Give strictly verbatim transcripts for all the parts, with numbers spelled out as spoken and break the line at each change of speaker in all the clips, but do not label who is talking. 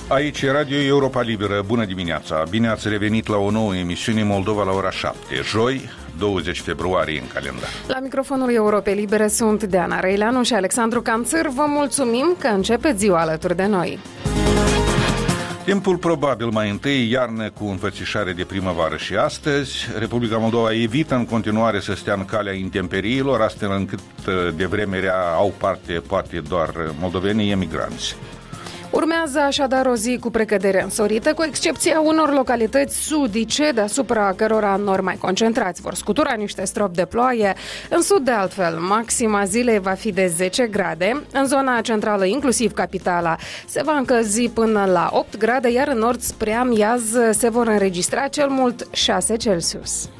Aici e Radio Europa Liberă. Bună dimineața! Bine ați revenit la o nouă emisiune Moldova la ora șapte, joi, douăzeci februarie în calendar.
La microfonul Europei Libere sunt Deana Reileanu și Alexandru Canțăr. Vă mulțumim că începeți ziua alături de noi.
Timpul probabil mai întâi, iarnă cu înfățișare de primăvară și astăzi. Republica Moldova evită în continuare să stea în calea intemperiilor, astfel încât de vreme rea au parte poate doar moldovenii emigranți.
Urmează așadar o zi cu precădere însorită, cu excepția unor localități sudice, deasupra cărora nori mai concentrați vor scutura niște stropi de ploaie. În sud, de altfel, maxima zilei va fi de zece grade. În zona centrală, inclusiv capitala, se va încălzi până la opt grade, iar în nord, spre amiaz, se vor înregistra cel mult șase Celsius.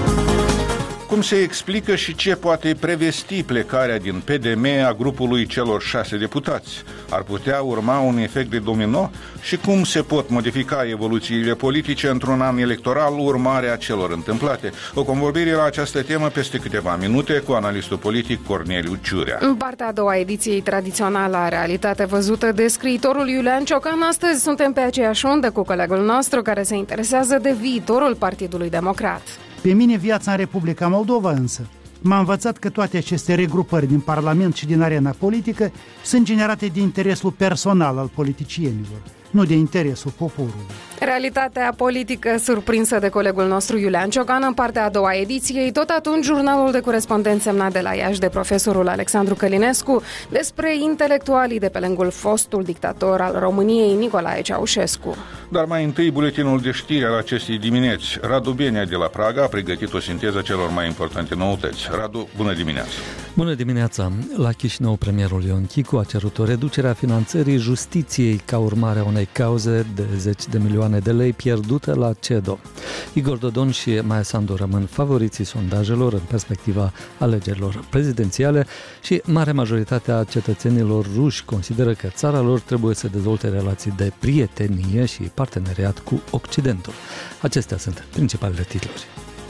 Cum se explică și ce poate prevesti plecarea din P D M a grupului celor șase deputați? Ar putea urma un efect de domino? Și cum se pot modifica evoluțiile politice într-un an electoral urmare a celor întâmplate? O convorbire la această temă peste câteva minute cu analistul politic Corneliu Ciurea.
În partea a doua ediției tradițională a Realitate Văzută de scriitorul Iulian Ciocan, astăzi suntem pe aceeași undă cu colegul nostru care se interesează de viitorul Partidului Democrat.
Pe mine viața în Republica Moldova însă m-a învățat că toate aceste regrupări din Parlament și din arena politică sunt generate de interesul personal al politicienilor, nu de interesul poporului.
Realitatea politică surprinsă de colegul nostru Iulian Ciocan în partea a doua ediției, tot atunci jurnalul de corespondent semnat de la Iași de profesorul Alexandru Călinescu despre intelectualii de pe lângul fostul dictator al României, Nicolae Ceaușescu.
Dar mai întâi buletinul de știri al acestei dimineți. Radu Benea de la Praga a pregătit o sinteză celor mai importante noutăți. Radu, bună dimineața!
Bună dimineața! La Chișinău, premierul Ion Chicu a cerut o reducere a finanțării justiției ca urmare a unei cauze de zeci de milioane de lei pierdute la CEDO. Igor Dodon și Maia Sandu rămân favoriții sondajelor în perspectiva alegerilor prezidențiale și mare majoritatea cetățenilor ruși consideră că țara lor trebuie să dezvolte relații de prietenie și parteneriat cu Occidentul. Acestea sunt principalele titluri.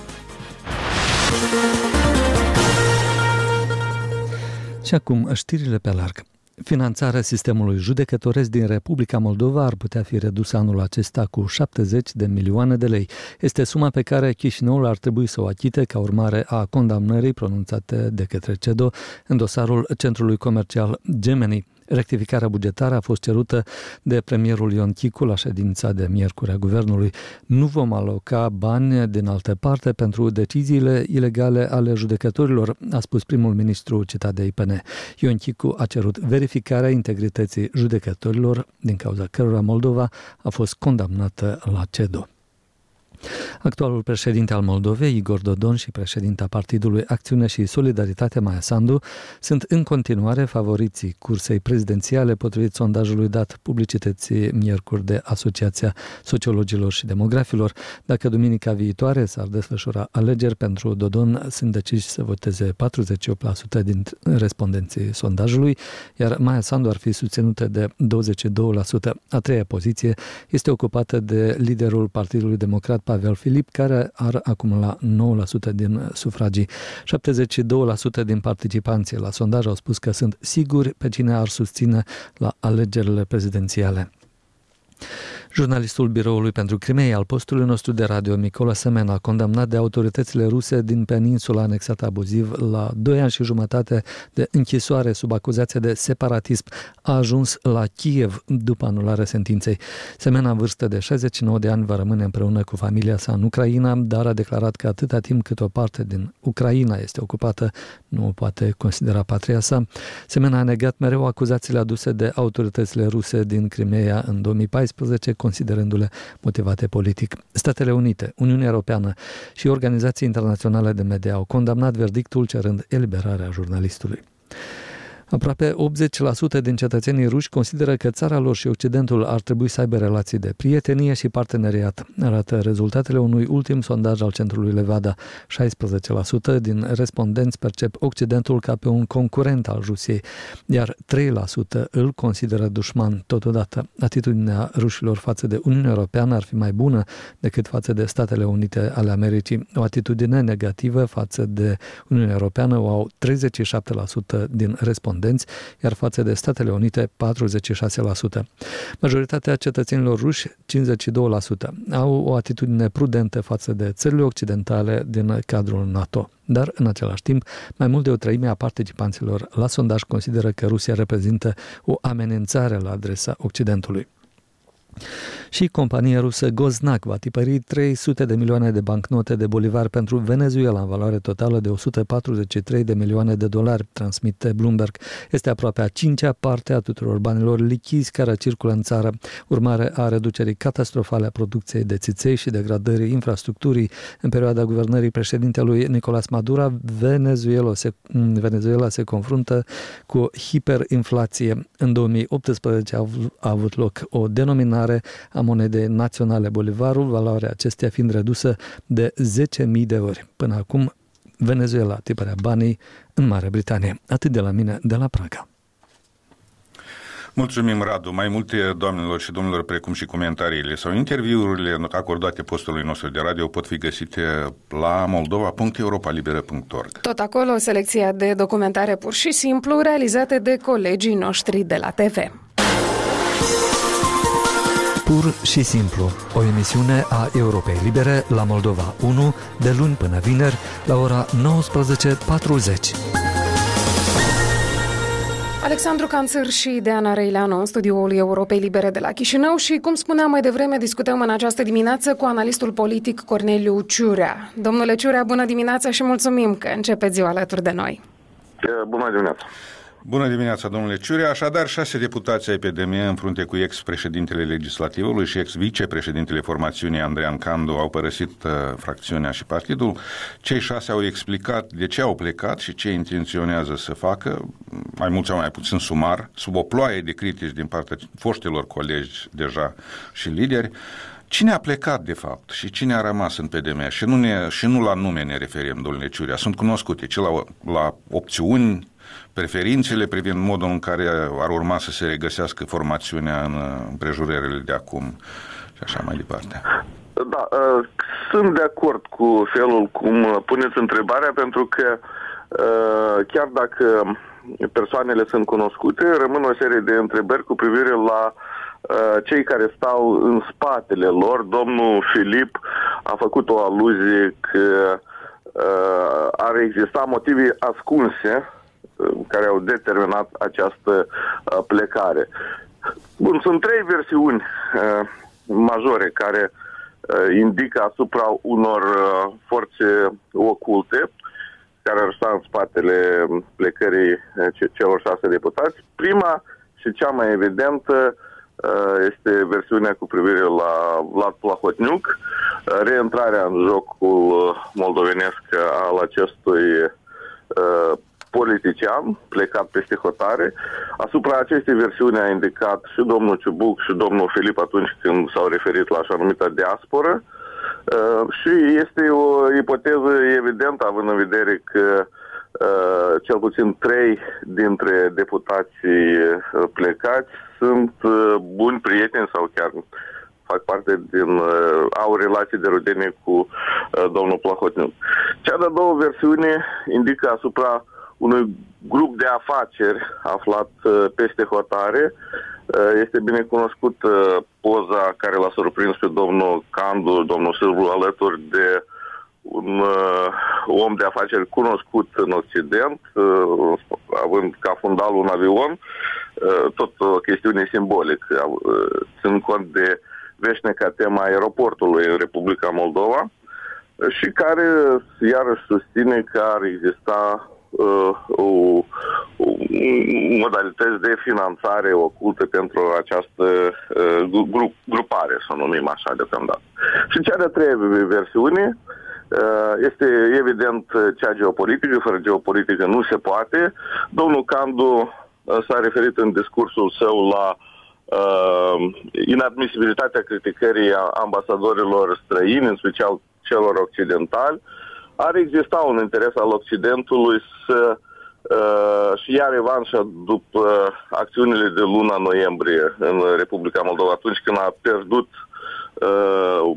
Și acum știrile pe larg. Finanțarea sistemului judecătoresc din Republica Moldova ar putea fi redusă anul acesta cu șaptezeci de milioane de lei. Este suma pe care Chișinăul ar trebui să o achite ca urmare a condamnării pronunțate de către CEDO în dosarul centrului comercial Gemeni. Rectificarea bugetară a fost cerută de premierul Ion Chicu la ședința de miercuri a guvernului. Nu vom aloca bani din altă parte pentru deciziile ilegale ale judecătorilor, a spus primul ministru citat de I P N. Ion Chicu a cerut verificarea integrității judecătorilor, din cauza cărora Moldova a fost condamnată la CEDO. Actualul președinte al Moldovei, Igor Dodon, și președinta Partidului Acțiune și Solidaritate, Maia Sandu, sunt în continuare favoriții cursei prezidențiale, potrivit sondajului dat publicității miercuri de Asociația Sociologilor și Demografilor. Dacă duminica viitoare s-ar desfășura alegeri pentru Dodon, sunt deciși să voteze patruzeci și opt la sută din respondenții sondajului, iar Maia Sandu ar fi susținută de douăzeci și doi la sută. A treia poziție este ocupată de liderul Partidului Democrat, Pavel Filip, care ar acumula nouă la sută din sufragii. șaptezeci și doi la sută din participanții la sondaj au spus că sunt siguri pe cine ar susține la alegerile prezidențiale. Jurnalistul Biroului pentru Crimea al postului nostru de radio, Micola Semena, condamnat de autoritățile ruse din peninsula anexată abuziv la doi ani și jumătate de închisoare sub acuzație de separatism, a ajuns la Kiev după anularea sentinței. Semena, în vârstă de șaizeci și nouă de ani, va rămâne împreună cu familia sa în Ucraina, dar a declarat că atâta timp cât o parte din Ucraina este ocupată, nu o poate considera patria sa. Semena a negat mereu acuzațiile aduse de autoritățile ruse din Crimea în două mii paisprezece, considerându-le motivate politic. Statele Unite, Uniunea Europeană și organizații internaționale de media au condamnat verdictul, cerând eliberarea jurnalistului. Aproape optzeci la sută din cetățenii ruși consideră că țara lor și Occidentul ar trebui să aibă relații de prietenie și parteneriat, arată rezultatele unui ultim sondaj al centrului Levada. șaisprezece la sută din respondenți percep Occidentul ca pe un concurent al Rusiei, iar trei la sută îl consideră dușman. Totodată, atitudinea rușilor față de Uniunea Europeană ar fi mai bună decât față de Statele Unite ale Americii. O atitudine negativă față de Uniunea Europeană o au treizeci și șapte la sută din respondenți respondenți, iar față de Statele Unite patruzeci și șase la sută. Majoritatea cetățenilor ruși, cincizeci și doi la sută, au o atitudine prudentă față de țările occidentale din cadrul NATO. Dar, în același timp, mai mult de o treime a participanților la sondaj consideră că Rusia reprezintă o amenințare la adresa Occidentului. Și compania rusă Goznak va tipări trei sute de milioane de bancnote de bolivar pentru Venezuela în valoare totală de o sută patruzeci și trei de milioane de dolari, transmite Bloomberg. Este aproape a cincea parte a tuturor banilor lichizi care circulă în țară, urmare a reducerii catastrofale a producției de țiței și degradării infrastructurii. În perioada guvernării președintelui Nicolás Maduro, Venezuela se, Venezuela se confruntă cu o hiperinflație. În două mii optsprezece a avut loc o denominare a monedei naționale bolivarul, valoarea acesteia fiind redusă de zece mii de ori. Până acum, Venezuela tipărea banii în Marea Britanie. Atât de la mine, de la Praga.
Mulțumim, Radu. Mai multe, doamnelor și domnilor, precum și comentariile sau interviurile acordate postului nostru de radio pot fi găsite la moldova punct europa liberă punct org.
Tot acolo, selecția de documentare pur și simplu realizate de colegii noștri de la T V.
Pur și simplu, o emisiune a Europei Libere la Moldova unu, de luni până vineri, la ora nouăsprezece patruzeci.
Alexandru Canțâr și Deana Reileanu în studioul Europei Libere de la Chișinău și, cum spuneam mai devreme, discutăm în această dimineață cu analistul politic Corneliu Ciurea. Domnule Ciurea, bună dimineața și mulțumim că începeți ziua alături de noi.
Bună dimineața!
Bună dimineața, domnule Ciurea. Așadar, șase deputați ai P D M în frunte cu ex-președintele Legislativului și ex-vicepreședintele formațiunii Andrean Candu au părăsit uh, fracțiunea și partidul. Cei șase au explicat de ce au plecat și ce intenționează să facă, mai mult sau mai puțin sumar, sub o ploaie de critici din partea foștilor colegi deja și lideri. Cine a plecat, de fapt, și cine a rămas în P D M? Și nu, ne, și nu la nume ne referim, domnule Ciurea. Sunt cunoscute, ci la, la opțiuni, preferințele privind modul în care ar urma să se regăsească formațiunea în împrejurările de acum și așa mai departe.
Da, sunt de acord cu felul cum puneți întrebarea, pentru că chiar dacă persoanele sunt cunoscute, rămân o serie de întrebări cu privire la cei care stau în spatele lor. Domnul Filip a făcut o aluzie că ar exista motive ascunse care au determinat această uh, plecare. Bun, sunt trei versiuni uh, majore care uh, indică asupra unor uh, forțe oculte care ar sta în spatele plecării uh, celor șase deputați. Prima și cea mai evidentă uh, este versiunea cu privire la Vlad Plahotniuc, uh, reîntrarea în jocul moldovenesc al acestui uh, politician plecat peste hotare. Asupra acestei versiuni a indicat și domnul Ciubuc și domnul Filip atunci când s-au referit la așa numită diasporă. Uh, și este o ipoteză evidentă, având în vedere că uh, cel puțin trei dintre deputații plecați sunt uh, buni prieteni sau chiar fac parte din, uh, au relații de rudenie cu uh, domnul Plahotniuc. Cea de-a doua versiune indică asupra unui grup de afaceri aflat uh, peste hotare. Uh, este bine cunoscut uh, poza care l-a surprins pe domnul Candu, domnul Silvu, alături de un uh, om de afaceri cunoscut în Occident, uh, având ca fundal un avion, uh, tot o chestiune simbolică, uh, ținând cont de veșnica tema aeroportului în Republica Moldova, uh, și care iarăși susține că ar exista Uh, o, o modalități de finanțare ocultă pentru această uh, grup, grupare, să o numim așa deocamdată. Și cea de-a treia versiune uh, este evident cea geopolitică. Fără geopolitică nu se poate. Domnul Candu uh, s-a referit în discursul său la uh, inadmisibilitatea criticării ambasadorilor străini, în special celor occidentali. Ar exista un interes al Occidentului să uh, și ia revanșa după acțiunile de luna noiembrie în Republica Moldova, atunci când a pierdut, uh,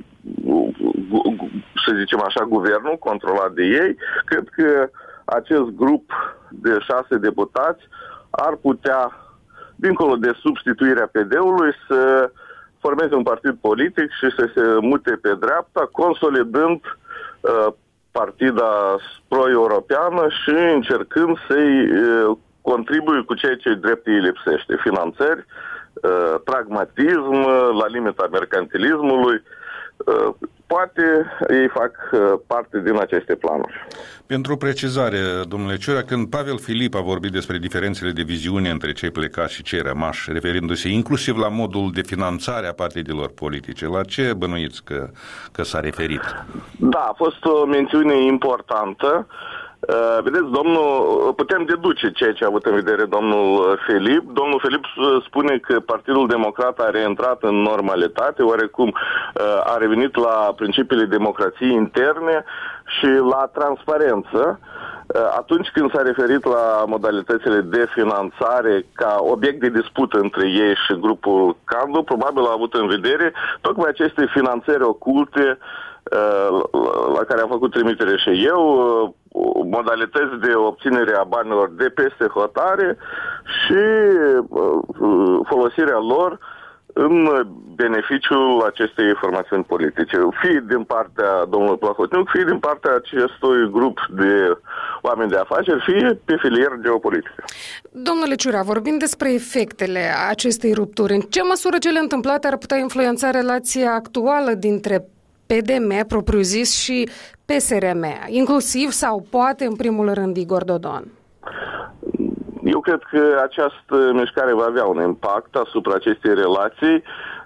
să zicem așa, guvernul controlat de ei. Cred că acest grup de șase deputați ar putea, dincolo de substituirea P D-ului, să formeze un partid politic și să se mute pe dreapta, consolidând uh, partida pro-europeană și încercând să-i uh, contribuie cu ceea ce drept îi lipsește. Finanțări, uh, pragmatism, uh, la limita mercantilismului. Uh, poate ei fac uh, parte din aceste planuri.
Pentru precizare, domnule Ciurea, când Pavel Filip a vorbit despre diferențele de viziune între cei plecați și cei rămași, referindu-se inclusiv la modul de finanțare a partidelor politice, la ce bănuiți că, că s-a referit? Da,
a fost o mențiune importantă. Uh, vedeți, domnul, putem deduce ceea ce a avut în vedere domnul Filip. Domnul Filip spune că Partidul Democrat a reintrat în normalitate, oarecum uh, a revenit la principiile democrației interne și la transparență. Uh, atunci când s-a referit la modalitățile de finanțare ca obiect de dispută între ei și grupul Candu, probabil a avut în vedere tocmai aceste finanțări oculte la care am făcut trimitere și eu, modalități de obținere a banilor de peste hotare și folosirea lor în beneficiul acestei formațiuni politice, fie din partea domnului Plahotniuc, fie din partea acestui grup de oameni de afaceri, fie pe filier geopolitică.
Domnule Ciurea, vorbim despre efectele acestei rupturi. În ce măsură cele întâmplate ar putea influența relația actuală dintre P D M, propriu-zis, și P S R M, inclusiv sau poate în primul rând Igor Dodon?
Eu cred că această mișcare va avea un impact asupra acestei relații.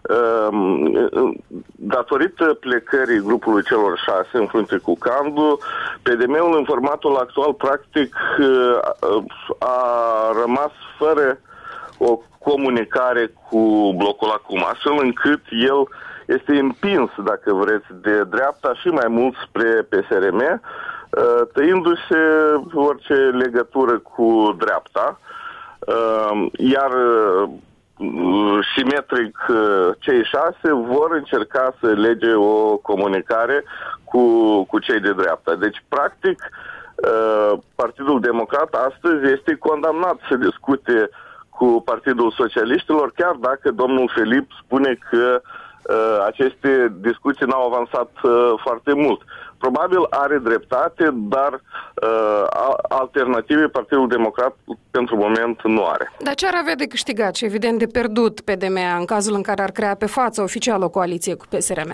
Datorită plecării grupului celor șase în frunte cu Candu, P D M-ul în formatul actual practic a rămas fără o comunicare cu blocul acum, astfel încât el este împins, dacă vreți, de dreapta și mai mult spre P S R M, tăindu-se orice legătură cu dreapta, iar simetric cei șase vor încerca să lege o comunicare cu, cu cei de dreapta. Deci, practic, Partidul Democrat astăzi este condamnat să discute cu Partidul Socialiștilor, chiar dacă domnul Filip spune că uh, aceste discuții n-au avansat uh, foarte mult. Probabil are dreptate, dar uh, alternative Partidul Democrat pentru moment nu are.
Dar ce ar avea de câștigat și evident de pierdut P D M în cazul în care ar crea pe față oficial o coaliție cu P S R M?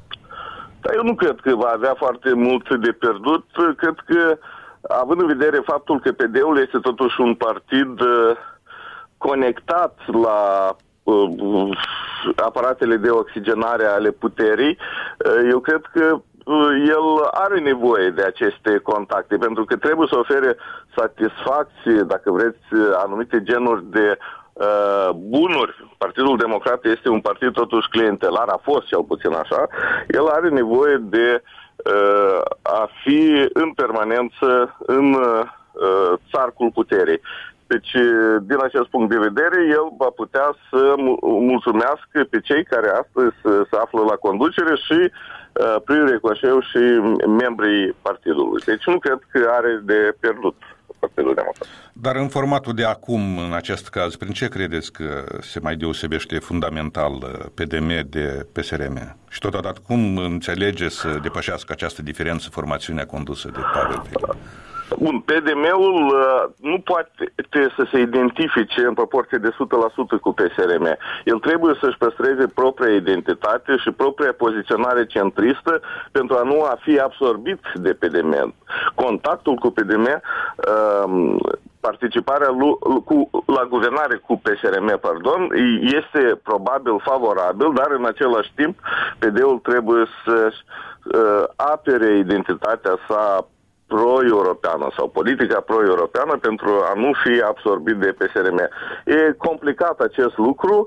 Dar eu nu cred că va avea foarte mult de pierdut. Cred că, având în vedere faptul că P D-ul este totuși un partid uh, conectat la uh, aparatele de oxigenare ale puterii, uh, eu cred că uh, el are nevoie de aceste contacte, pentru că trebuie să ofere satisfacție, dacă vreți, anumite genuri de uh, bunuri. Partidul Democrat este un partid totuși clientelar, a fost cel puțin așa. El are nevoie de uh, a fi în permanență în uh, țarcul puterii. Deci, din acest punct de vedere, el va putea să mulțumească pe cei care astăzi se află la conducere și, prin ricoșeu, și membrii partidului. Deci nu cred că are de pierdut Partidul Democrat.
Dar în formatul de acum, în acest caz, prin ce credeți că se mai deosebește fundamental P D M de P S R M? Și totodată, cum înțelege să depășească această diferență formațiunea condusă de Pavel Filip?
Bun, P D M-ul uh, nu poate să se identifice în proporție de o sută la sută cu P S R M. El trebuie să-și păstreze propria identitate și propria poziționare centristă pentru a nu a fi absorbit de P D M. Contactul cu P D M, uh, participarea lui, cu, la guvernare cu P S R M, pardon, este probabil favorabil, dar în același timp P D-ul trebuie să uh, apere identitatea sa pro-europeană sau politica pro-europeană pentru a nu fi absorbit de P S R M. E complicat acest lucru,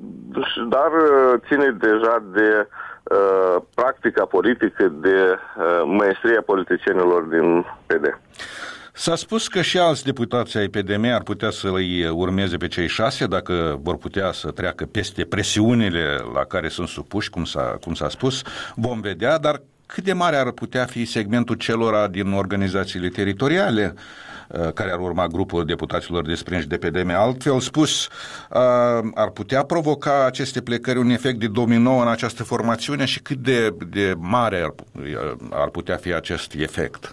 dar ține deja de uh, practica politică, de uh, maestria politicienilor din P D.
S-a spus că și alți deputați ai P D M ar putea să îi urmeze pe cei șase dacă vor putea să treacă peste presiunile la care sunt supuși, cum s-a, cum s-a spus. Vom vedea, dar cât de mare ar putea fi segmentul celora din organizațiile teritoriale care ar urma grupul deputaților desprinși de P D M. Altfel spus, ar putea provoca aceste plecări un efect de domino în această formațiune și cât de, de mare ar, ar putea fi acest efect?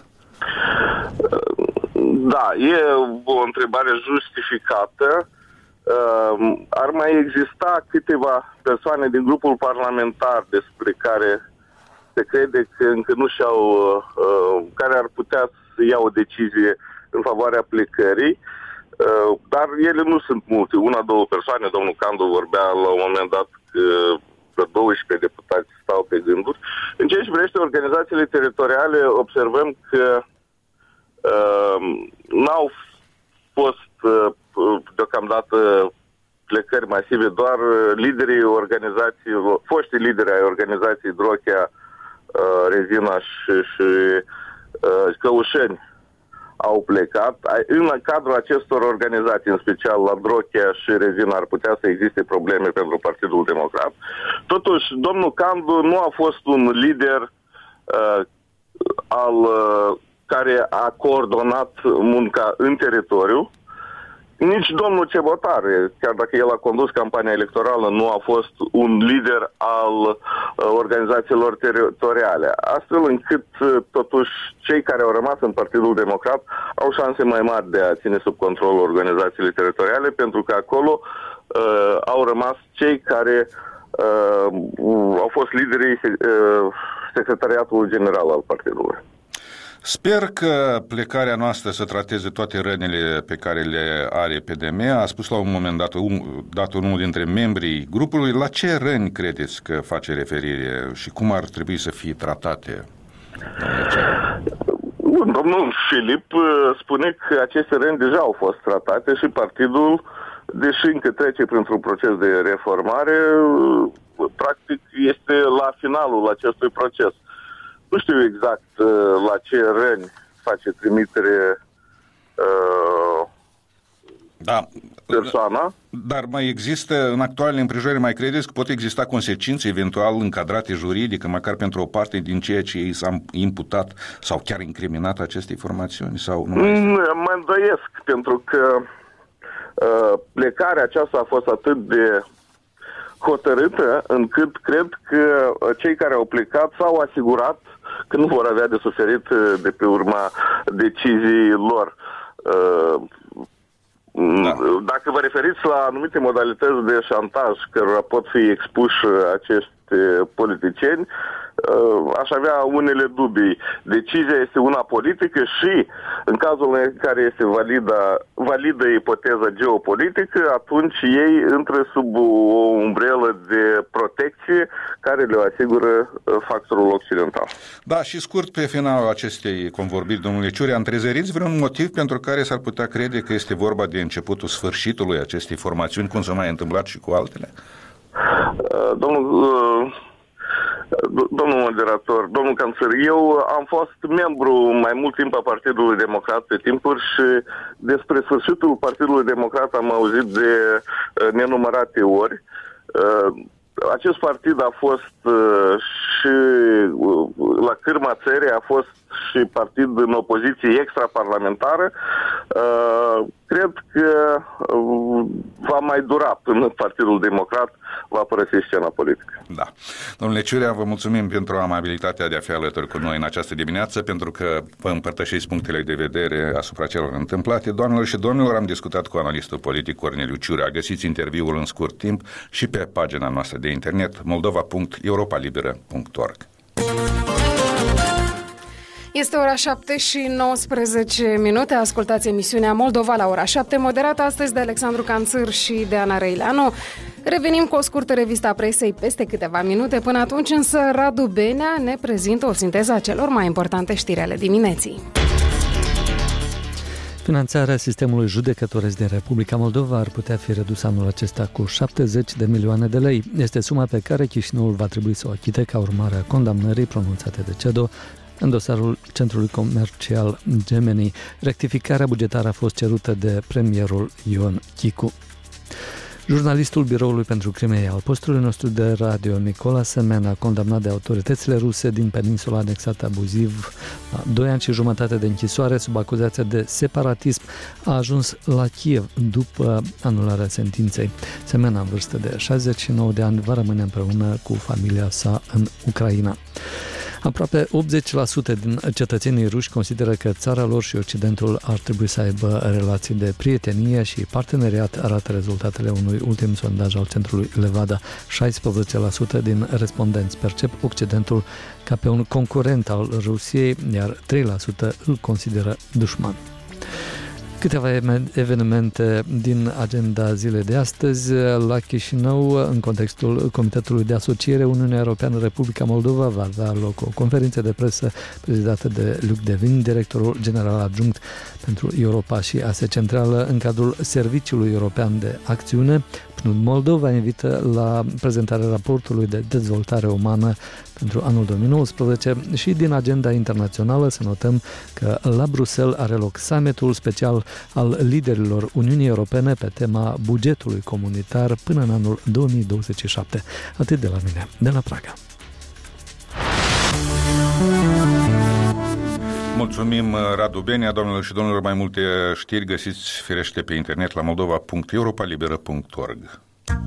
Da, e o întrebare justificată. Ar mai exista câteva persoane din grupul parlamentar despre care se crede că încă nu și-au, care ar putea să ia o decizie în favoarea plecării, dar ele nu sunt multe. Una, două persoane, domnul Candu vorbea la un moment dat că douăsprezece deputați stau pe gânduri. În ceea ce privește organizațiile teritoriale, observăm că uh, n-au fost uh, deocamdată plecări masive, doar liderii organizațiilor, foștii lideri ai organizației Drochea, uh, Rezina și, și uh, Căușeni au plecat. În cadrul acestor organizații, în special la Drochea și Rezina, ar putea să existe probleme pentru Partidul Democrat. Totuși, domnul Candu nu a fost un lider uh, al, uh, care a coordonat munca în teritoriu. Nici domnul Cebotare, chiar dacă el a condus campania electorală, nu a fost un lider al uh, organizațiilor teritoriale. Astfel încât, uh, totuși, cei care au rămas în Partidul Democrat au șanse mai mari de a ține sub control organizațiile teritoriale, pentru că acolo uh, au rămas cei care uh, au fost liderii uh, secretariatului general al partidului.
Sper că plecarea noastră să trateze toate rănile pe care le are P D M. A spus la un moment dat, un, dat unul dintre membrii grupului. La ce răni credeți că face referire și cum ar trebui să fie tratate?
Domnul Filip spune că aceste răni deja au fost tratate și partidul, deși încă trece printr-un proces de reformare, practic este la finalul acestui proces. Nu știu exact uh, la ce răni face trimitere uh,
da.
persoana.
Dar mai există, în actualele împrejurări, mai credeți că pot exista consecințe eventual încadrate juridic, măcar pentru o parte din ceea ce ei s-a imputat sau chiar incriminat acestei formațiuni? Sau nu mai este?
Mă îndoiesc, pentru că uh, plecarea aceasta a fost atât de hotărâtă, încât cred că cei care au plecat s-au asigurat că nu vor avea de suferit de pe urma deciziei lor. Da. Dacă vă referiți la anumite modalități de șantaj cărora pot fi expuși acești politicieni, aș avea unele dubii. Decizia este una politică și în cazul în care este validă, validă ipoteza geopolitică, atunci ei intră sub o umbrelă de protecție care le asigură factorul occidental.
Da, și scurt pe finalul acestei convorbiri, domnule Ciurea, întrezăriți vreun motiv pentru care s-ar putea crede că este vorba de începutul sfârșitului acestei formațiuni, cum s-a mai întâmplat și cu altele?
Domnul Domnul moderator, domnul cancer, eu am fost membru mai mult timp a Partidului Democrat pe timpuri și despre sfârșitul Partidului Democrat am auzit de nenumărate ori. Acest partid a fost și la cârma țării, a fost și partid în opoziție extraparlamentară. Cred că va mai dura până Partidul Democrat va părăsi scena politică.
Da. Domnule Ciurea, vă mulțumim pentru amabilitatea de a fi alături cu noi în această dimineață, pentru că vă împărtășiți punctele de vedere asupra celor întâmplate. Doamnelor și domnilor, am discutat cu analistul politic Corneliu Ciurea. Găsiți interviul în scurt timp și pe pagina noastră de internet moldova punct europa liberă punct org.
Este ora șapte și nouăsprezece minute. Ascultați emisiunea Moldova la ora șapte, moderată astăzi de Alexandru Canțâr și de Ana Răileanu. Revenim cu o scurtă revistă a presei peste câteva minute. Până atunci însă Radu Benea ne prezintă o sinteză a celor mai importante știri ale dimineții.
Finanțarea sistemului judecătoresc din Republica Moldova ar putea fi redusă anul acesta cu șaptezeci de milioane de lei. Este suma pe care Chișinăul va trebui să o achite ca urmare a condamnării pronunțate de CEDO în dosarul Centrului Comercial Gemeni. Rectificarea bugetară a fost cerută de premierul Ion Chicu. Jurnalistul Biroului pentru Crimea al postului nostru de radio, Nicola Semena, condamnat de autoritățile ruse din peninsula anexată abuziv la doi ani și jumătate de închisoare sub acuzația de separatism, a ajuns la Kiev după anularea sentinței. Semena, în vârstă de șaizeci și nouă de ani, va rămâne împreună cu familia sa în Ucraina. Aproape optzeci la sută din cetățenii ruși consideră că țara lor și Occidentul ar trebui să aibă relații de prietenie și parteneriat, arată rezultatele unui ultim sondaj al centrului Levada. șaisprezece la sută din respondenți percep Occidentul ca pe un concurent al Rusiei, iar trei la sută îl consideră dușman. Câteva evenimente din agenda zilei de astăzi. La Chișinău, în contextul Comitetului de Asociere Uniunea Europeană-Republica Moldova, va avea loc o conferință de presă prezidată de Luc Devin, directorul general adjunct pentru Europa și Asia Centrală, în cadrul Serviciului European de Acțiune. P N U D Moldova invită la prezentarea raportului de dezvoltare umană pentru anul două mii nouăsprezece și din agenda internațională să notăm că la Bruxelles are loc summitul special al liderilor Uniunii Europene pe tema bugetului comunitar până în anul două mii douăzeci și șapte. Atât de la mine, de la Praga.
Mulțumim, Radu Benea. Doamnelor și domnilor, mai multe știri găsiți firește pe internet la moldova punct europa liberă punct org.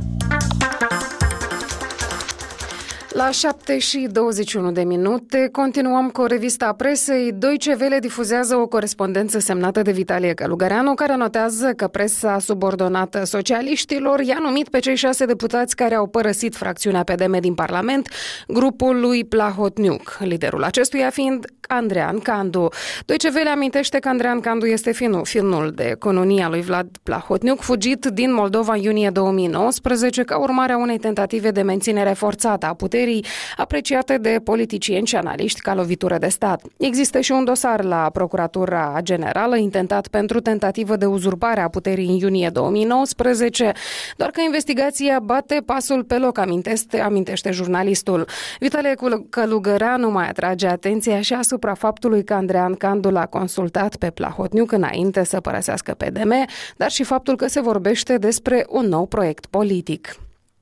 La șapte și douăzeci și unu de minute continuăm cu revista presei. Deutsche Welle difuzează o corespondență semnată de Vitalie Călugăreanu, care notează că presa subordonată socialiștilor i-a numit pe cei șase deputați care au părăsit fracțiunea P D M din Parlament grupul lui Plahotniuc, liderul acestuia fiind Andrean Candu. Deutsche Welle amintește că Andrean Candu este finul, finul de cununia lui Vlad Plahotniuc, fugit din Moldova în iunie două mii nouăsprezece ca urmare a unei tentative de menținere forțată a puterii, apreciate de politicieni și analiști ca lovitură de stat. Există și un dosar la Procuratura Generală intentat pentru tentativă de uzurpare a puterii în iunie două mii nouăsprezece, doar că investigația bate pasul pe loc, amintește, amintește jurnalistul. Vitalie Călugăreanu mai atrage atenția și asupra faptului că Andrean Candu l-a consultat pe Plahotniuc înainte să părăsească P D M, dar și faptul că se vorbește despre un nou proiect politic.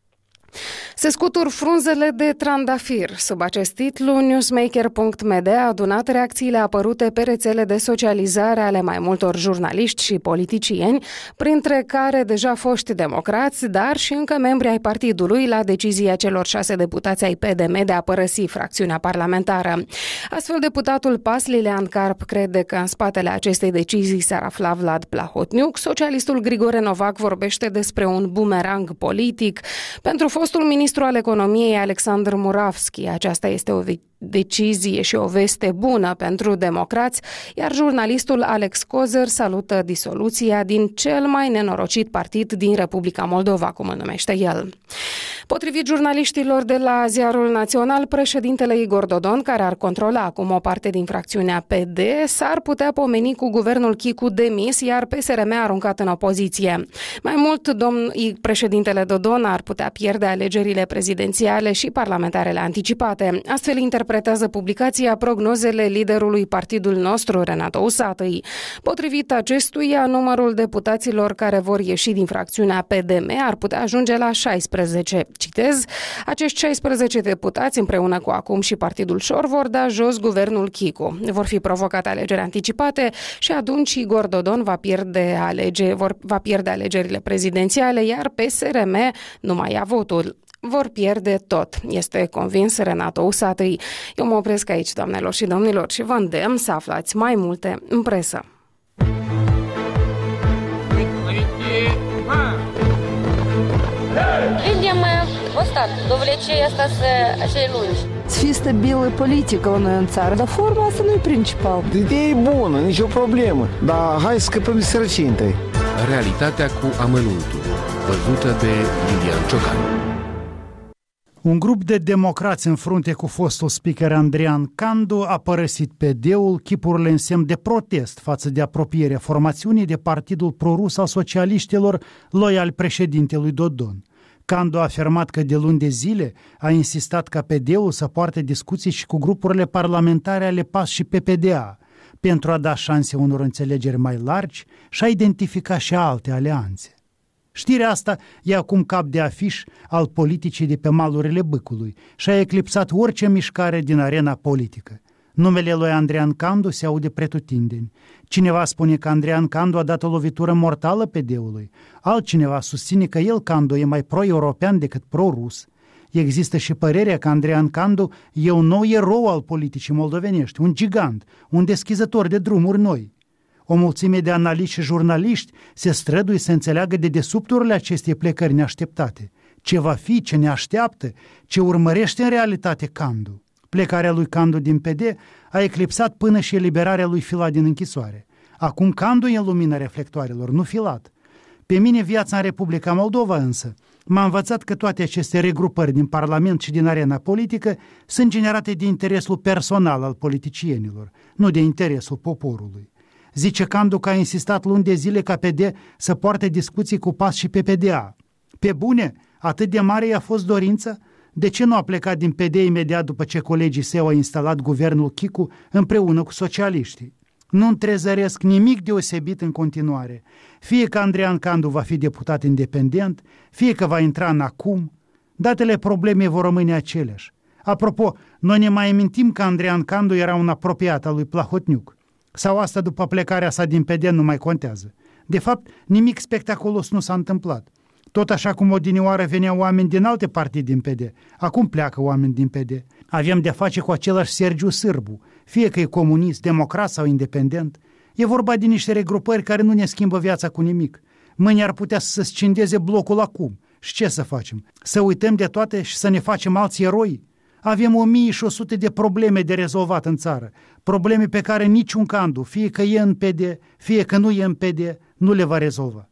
Se scutur frunzele de trandafir. Sub acest titlu, Newsmaker punct m d a adunat reacțiile apărute pe rețele de socializare ale mai multor jurnaliști și politicieni, printre care deja foști democrați, dar și încă membri ai partidului, la decizia celor șase deputați ai P D M de a părăsi fracțiunea parlamentară. Astfel, deputatul P A S, Lilian Carp, crede că în spatele acestei decizii s-ar afla Vlad Plahotniuc. Socialistul Grigore Novac vorbește despre un bumerang politic pentru fostul ministru al economiei Alexandru Muravski. Aceasta este o decizie și o veste bună pentru democrați, iar jurnalistul Alex Kozer salută disoluția din cel mai nenorocit partid din Republica Moldova, cum îl numește el. Potrivit jurnaliștilor de la Ziarul Național, președintele Igor Dodon, care ar controla acum o parte din fracțiunea P D, s-ar putea pomeni cu guvernul Chicu demis, iar P S R M aruncat în opoziție. Mai mult, domn președintele Dodon ar putea pierde alegerile prezidențiale și parlamentarele anticipate. Astfel interpretează publicația prognozele liderului partidul nostru, Renato Usatăi. Potrivit acestuia, numărul deputaților care vor ieși din fracțiunea P D M ar putea ajunge la șaisprezece. Citez, acești șaisprezece deputați, împreună cu acum și partidul Șor, vor da jos guvernul Chicu. Vor fi provocate alegeri anticipate și atunci Igor Dodon va pierde, alege, vor, va pierde alegerile prezidențiale, iar P S R M nu mai ia votul. Vor pierde tot, este convins Renato Usatăi. Eu mă opresc aici, doamnelor și domnilor, și vă îndemn să aflați mai multe în presă.
Видим устат, довлечение остаться acei lungi.
Să fie stabilă politică la noi în țară, dar forma asta nu e principal.
Ideea e bună, nicio problemă, dar hai să scăpăm de sărăcie întâi.
Realitatea cu amănuntul, văzută de Lilian Ciocan.
Un grup de democrați în frunte cu fostul speaker Andrean Candu a părăsit P D-ul, chipurile în semn de protest față de apropierea formațiunii de partidul prorus al socialiștilor, loial președintelui Dodon. Candu a afirmat că de luni de zile a insistat ca P D-ul să poarte discuții și cu grupurile parlamentare ale P A S și P P D A, pentru a da șanse unor înțelegeri mai largi și a identifica și alte alianțe. Știrea asta e acum cap de afiș al politicii de pe malurile Bâcului și a eclipsat orice mișcare din arena politică. Numele lui Andrean Candu se aude pretutindeni. Cineva spune că Andrean Candu a dat o lovitură mortală P D-ului. Altcineva susține că el, Candu, e mai pro-european decât pro-rus. Există și părerea că Andrean Candu e un nou erou al politicii moldovenești, un gigant, un deschizător de drumuri noi. O mulțime de analiști și jurnaliști se străduie să înțeleagă dedesubturile acestei plecări neașteptate. Ce va fi, ce ne așteaptă, ce urmărește în realitate Candu. Plecarea lui Candu din P D a eclipsat până și eliberarea lui Filat din închisoare. Acum Candu e în lumina reflectoarelor, nu Filat. Pe mine viața în Republica Moldova însă m-a învățat că toate aceste regrupări din Parlament și din arena politică sunt generate de interesul personal al politicienilor, nu de interesul poporului. Zice Candu că a insistat luni de zile ca P D să poarte discuții cu P A S și P P D A. Pe bune, atât de mare i-a fost dorința? De ce nu a plecat din P D imediat după ce colegii săi au instalat guvernul Chicu împreună cu socialiștii? Nu întrezăresc nimic deosebit în continuare. Fie că Andrean Candu va fi deputat independent, fie că va intra în acum, datele problemei vor rămâne aceleași. Apropo, noi ne mai amintim că Andrean Candu era un apropiat al lui Plahotniuc. Sau asta după plecarea sa din P D nu mai contează. De fapt, nimic spectaculos nu s-a întâmplat. Tot așa cum odinioară veneau oameni din alte partide din P D, acum pleacă oameni din P D. Avem de-a face cu același Sergiu Sârbu, fie că e comunist, democrat sau independent. E vorba de niște regrupări care nu ne schimbă viața cu nimic. Mâine ar putea să se scindeze blocul acum. Și ce să facem? Să uităm de toate și să ne facem alți eroi? Avem o mie și o sută de probleme de rezolvat în țară. Probleme pe care niciun Candu, fie că e în P D, fie că nu e în P D, nu le va rezolva.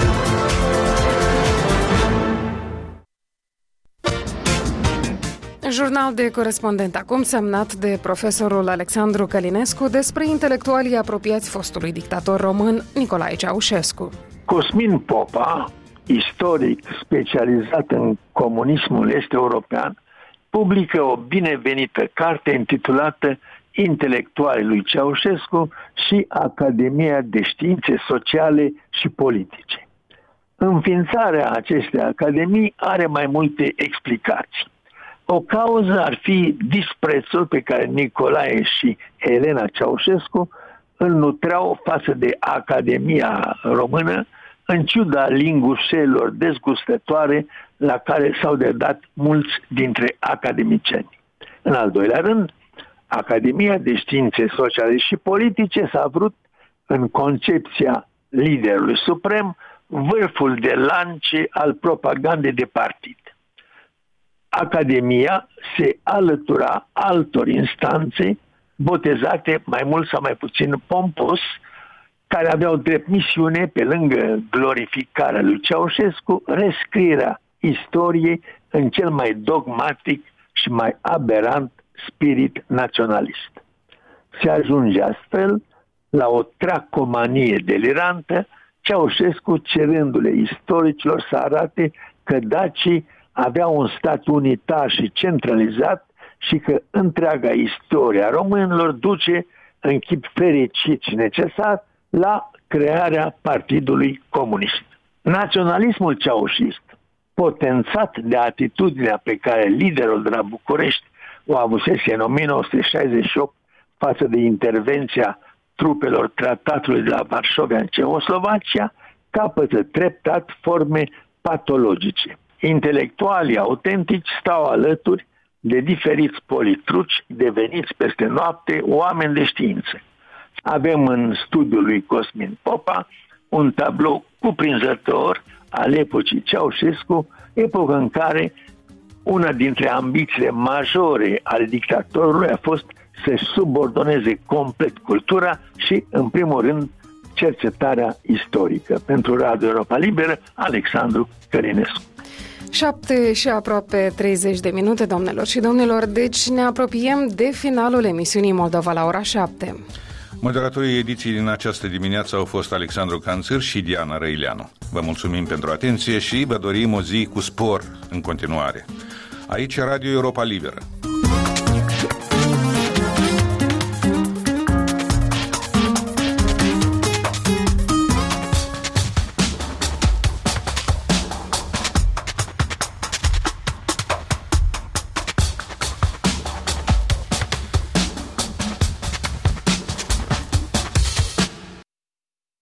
Jurnal de corespondent acum semnat de profesorul Alexandru Călinescu despre intelectualii apropiați fostului dictator român Nicolae Ceaușescu.
Cosmin Popa, istoric specializat în comunismul est-european, publică o binevenită carte intitulată Intelectualii lui Ceaușescu și Academia de Științe Sociale și Politice. Înființarea acestei academii are mai multe explicații. O cauză ar fi disprețul pe care Nicolae și Elena Ceaușescu îl nutreau față de Academia Română, în ciuda lingușelor dezgustătoare la care s-au dedat mulți dintre academicieni. În al doilea rând, Academia de Științe Sociale și Politice s-a vrut, în concepția liderului suprem, vârful de lance al propagandei de partid. Academia se alătura altor instanțe botezate mai mult sau mai puțin pompos, care aveau drept misiune, pe lângă glorificarea lui Ceaușescu, rescrierea istoriei în cel mai dogmatic și mai aberant spirit naționalist. Se ajunge astfel la o tracomanie delirantă, Ceaușescu cerându-le istoricilor să arate că dacii aveau un stat unitar și centralizat și că întreaga istoria românilor duce în chip fericit și necesar la crearea Partidului Comunist. Naționalismul ceaușist, potențat de atitudinea pe care liderul de la București o avusese în o mie nouă sute șaizeci și opt față de intervenția trupelor tratatului de la Varșovia în Cehoslovacia, capătă treptat forme patologice. Intelectualii autentici stau alături de diferiți politruci deveniți peste noapte oameni de știință. Avem în studiul lui Cosmin Popa un tablou cuprinzător al epocii Ceaușescu, epocă în care una dintre ambițiile majore ale dictatorului a fost să subordoneze complet cultura și, în primul rând, cercetarea istorică. Pentru Radio Europa Liberă, Alexandru Călinescu.
Șapte și aproape treizeci de minute, domnilor și domnilor, deci ne apropiem de finalul emisiunii Moldova la ora șapte.
Moderatorii ediției din această dimineață au fost Alexandru Canțâr și Diana Răileanu. Vă mulțumim pentru atenție și vă dorim o zi cu spor în continuare. Aici Radio Europa Liberă.